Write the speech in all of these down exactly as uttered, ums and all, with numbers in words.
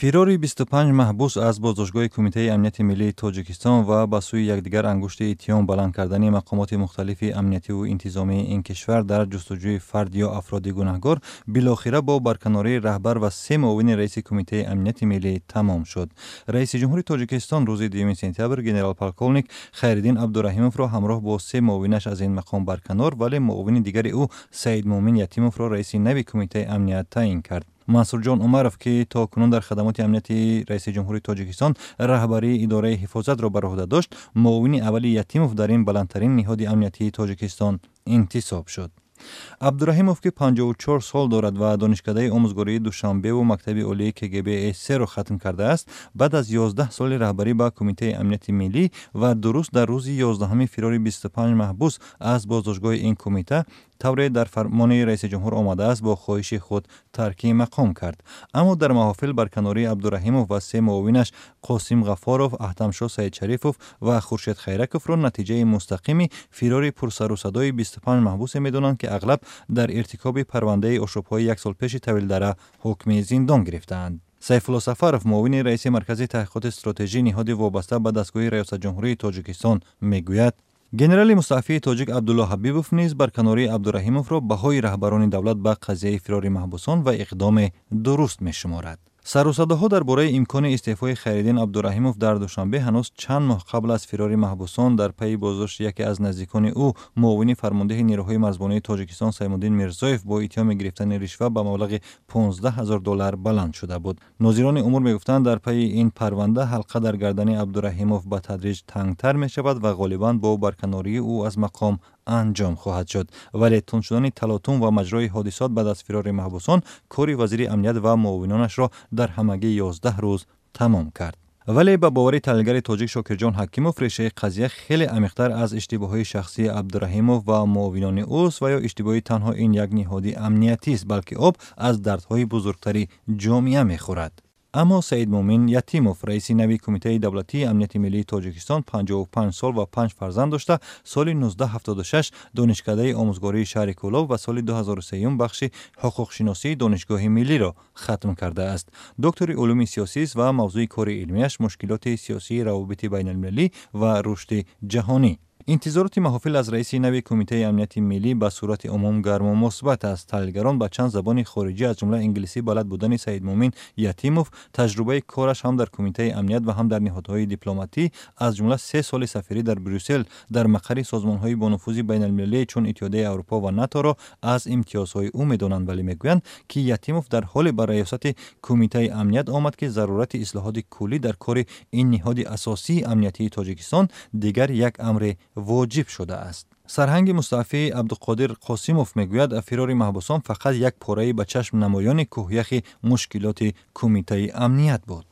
фирори بیست و پنج محبوس از بازداشتگاه کمیته امنیت ملی تاجیکستان و به سوی یکدیگر انگشت اتهام بلند کردن مقامات مختلف امنیتی و انتظامی این کشور در جستجوی فرد یا افراد گناهکار بالاخره با برکناری رهبر و سه معاون رئیس کمیته امنیت ملی تمام شد. رئیس جمهور تاجیکستان روز دوم سپتامبر گنرال پالکولنیک خیرالدین عبدالرحیموف را همراه با سه معاونش از این مقام برکنار ولی معاون دیگر او سید مومن یتیموف را رئیس نوی کمیته امنیت تعیین کرد. منصور جان عمرов که تا کنون در خدمات امنیتی رئیس جمهوری تاجیکستان رهبری اداره حفاظت را بر عهده داشت، معاون اول یتیموف در این بلندترین نهاد امنیتی تاجیکستان انتصاب شد. عبدالرحیموف که پنجاه و چهار سال دارد و دانشکده آموزگاری دوشنبه و مکتب عالی کی جی بی سه را ختم کرده است، بعد از یازده سال رهبری با کمیته امنیت ملی و درست در روز یازدهم فروری بیست و پنج محبوس از بازداشتگاه این کمیته طوری در فرمان رئیس جمهور آمده است با خواهش خود ترک مقام کرد. اما در محافل برکناری عبدالرحیموف و سه معاونش قاسم غفاروف، احتمشاه سید شریفوف و خورشید خیرکوف را نتیجه مستقیم فروری پرسر و صدای بیست و پنج محبوس میدانند که اغلب در ارتکاب پرونده آشوب‌های یک سال پیش طویل دره حکم زندان گرفتند. سیف الله سفرов معاون رئیس مرکز تحقیقات استراتژی نهاد وابسته به دستگاه ریاست جمهوری تاجیکستان میگوید گنرال مستعفی تاجیک عبدالله حبیبوف نیز برکناری عبدالرحیموف را بهای رهبران دولت به قضیه فرار محبوسان و اقدام درست می‌شمارد. سر و صداها درباره امکان استعفای خیرالدین عبدالرحیموف در دوشنبه هنوز چند ماه قبل از فرار محبوسان در پی بازداشت یکی از نزدیکان او معاون فرمانده نیروهای مرزبانی تاجیکستان سیمالدین میرزایف با اتهام گرفتن رشوه به مبلغ پانزده هزار دلار بلند شده بود. ناظران امور میگفتند در پی این پرونده حلقه در گردن عبدالرحیموف به تدریج تنگتر می شود و غالباً با برکناری او از مقام انجام خواهد شد. ولی تند شدن تلاطم و مجرای حادثات بعد از فرار محبوسان کاری وزیر امنیت و معاونانش را در همگی یازده روز تمام کرد. ولی به باور تحلیلگر تاجیک شاکرجان حکیموف ریشه قضیه خیلی عمیق‌تر از اشتباههای شخصی عبدالرحیموف و معاونان اوست و یا اشتباهی تنها این یک نهاد امنیتی است، بلکه آب از دردهای بزرگتری جامعه می‌خورد. اما سید مومن یتیموف رئیس نوی کمیته دولتی امنیت ملی تاجیکستان پنجاه و پنج سال و پنج فرزند داشته، سال نوزده هفتاد و شش دانشکده آموزگاری شهر کولاب و سال دو هزار و سه بخش حقوق شناسی دانشگاه ملی را ختم کرده است. دکتر علوم سیاسی است و موضوع کار علمیش مشکلات سیاسی، روابط بین المللی و رشد جهانی. انتظارات محافل از رئیس نوی کمیته امنیت ملی به صورت عموم گرم و مثبت است. تحلیلگران با چند زبان خارجی از جمله انگلیسی بلد بودن سید مومن یتیموف، تجربه کارش هم در کمیته امنیت و هم در نهادهای دیپلماتی از جمله سه سال سفری در بروسل در مقر سازمانهای با نفوذ بین المللی چون اتحادیه اروپا و ناتو را از امتیازهای او میدانند، ولی میگویند که یتیموف در حال بر ریاست کمیته امنیت آمد که ضرورت اصلاحات کلی در کار این نهاد اساسی امنیتی تاجیکستان دیگر یک امر واجب شده است. سرهنگ مستعفی عبدالقادر قاسموف میگوید فرار محبوسان فقط یک پاره به چشم نمایان کوهیخ مشکلات کمیته امنیت بود.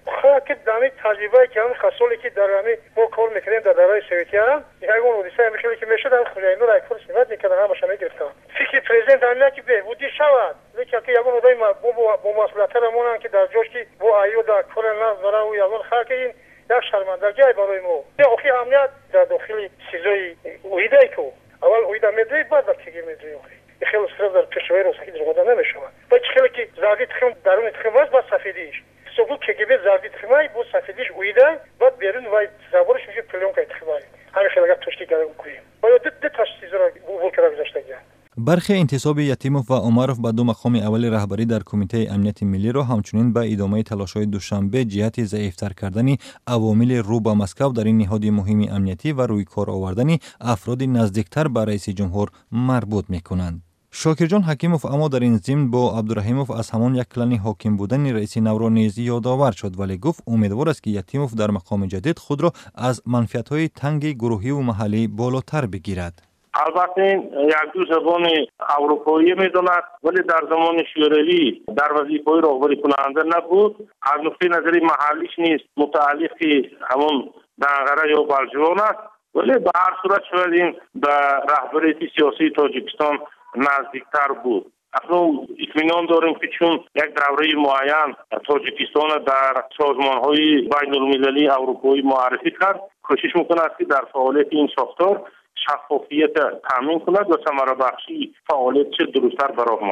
که دامی تجربه که همین خاصولی که در همین ما کار میکردیم در دوران سوویتی هم یک اون حادثه میشه که میشد هم خدایانو را کار سمت میکردن همش میگرفتن. فکر پرزیدنت امنیت که بودی شود لیکن که یگون اودای با با مسئولیت رمونن که در جوش که با ایو در کار ناز داره و یگون خلق این یک شرمندگی برای ما. اخی امنیت در داخل چیزای ویدای کو اول ویدا میدی بعد چیزی میدی اخی. خیلی سرد در پیشوای روسکی درگذر نمیشه. با خیلی که زادی تخم درون تخم واس با سفیدیش. سوگو که گیبه زادی تخمای با سفیدیش ویدای بعد بیرون وای زبورش میشه پلیون که تخمای. همین خیلی گفت توشتی کردم کویم. باید دت دت چیزا رو بول کرده گذاشته. برخی انتصاب یتیموف و عمرов به دو مقام اول رهبری در کمیته امنیت ملی را همچنین به ادامه تلاش‌های دوشنبه جهت ضعیف‌تر کردن عوامل رو به مسکو در این نهاد مهم امنیتی و روی کار آوردن افراد نزدیکتر به رئیس جمهور مربوط می‌کنند. شاکرجان حکیموف اما در این ضمن با عبدالرحیموف از همان یک کلن حاکم بودن رئیس نو را نیز یادآور شد، ولی گفت امیدوار است که یتیموف در مقام جدید خود را از منفعت‌های تنگ گروهی و محلی بالاتر بگیرد. البته یک دو زبان اروپایی میداند ولی در زمان شوروی در وظیفه راهبری کننده نبود. از نقطه نظر محلیش نیست متعلق همون دنغره یا بلجوان است، ولی به هر صورت شاید این به رهبریت سیاسی تاجیکستان نزدیکتر بود. اکنون اطمینان داریم که چون یک دوره معین تاجیکستان در سازمان‌های بین المللی اروپایی معرفی کرد، کوشش می‌کند که در فعالیت این ساختار شفافیت تامین کند و ثمره بخشی فعالیت چه درست‌تر به راه ماند.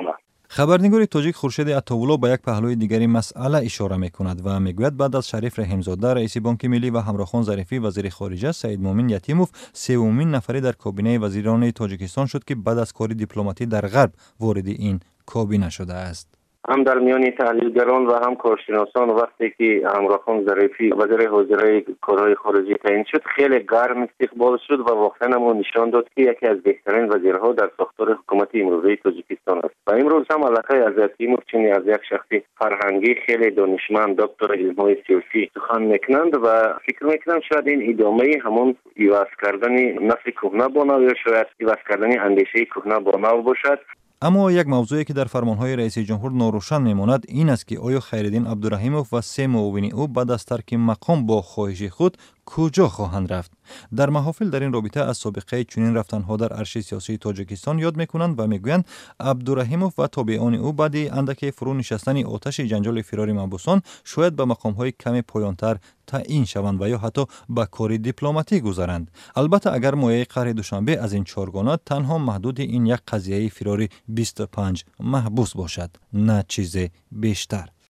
خبرنگار تاجیک خورشید عطاولا به یک پهلوی دیگری مسئله اشاره میکند و میگوید بعد از شریف رحیمزاده رئیس بانک ملی و همراهان ظریفی وزیر خارجه سعید مومن یتیموف سومین نفری در کابینه وزیران تاجیکستان شد که بعد از کار دیپلماتی در غرب وارد این کابینه شده است. هم در میان تحلیلگران و هم کارشناسان وقتی که همراهان ظریفی وزیر حاضره کارهای خارجی تعیین شد خیلی گرم استقبال شد و واقعا هم نشان داد که یکی از بهترین وزیرها در ساختار حکومت امروزی تاجیکستان است و امروز هم علاقه از تیمور چینی از یک شخص فرهنگی خیلی دانشمند دکتر علم‌های سیاسی سخن میکنند و فکر میکنم شاید این ادامه همون ایواز کردن نسل کهنه با نو یا شاید ایواز کردن اندیشه کهنه با نو باشد. اما یک موضوعی که در فرمانهای رئیس جمهور ناروشن میماند این است که آیا خیرالدین عبدالرحیموف و سه معاون او بعد از ترک مقام با خواهش خود کجا خواهند رفت؟ در محافل در این رابطه از سابقه چنین رفتنها در عرصه سیاسی تاجیکستان یاد میکنند و میگویند عبدالرحیموف و تابعان او بعد اندک فرو نشستن آتش جنجال فرار محبوسان شاید به مقامهای کمی پایانتر تعیین شوند و یا حتی به کار دیپلماتی گذارند. البته اگر مایه قرار دوشنبه از این چهارگانه تنها محدود این یک قضیه فرار بیست و پنج محبوس باشد، نه چیز بیشتر.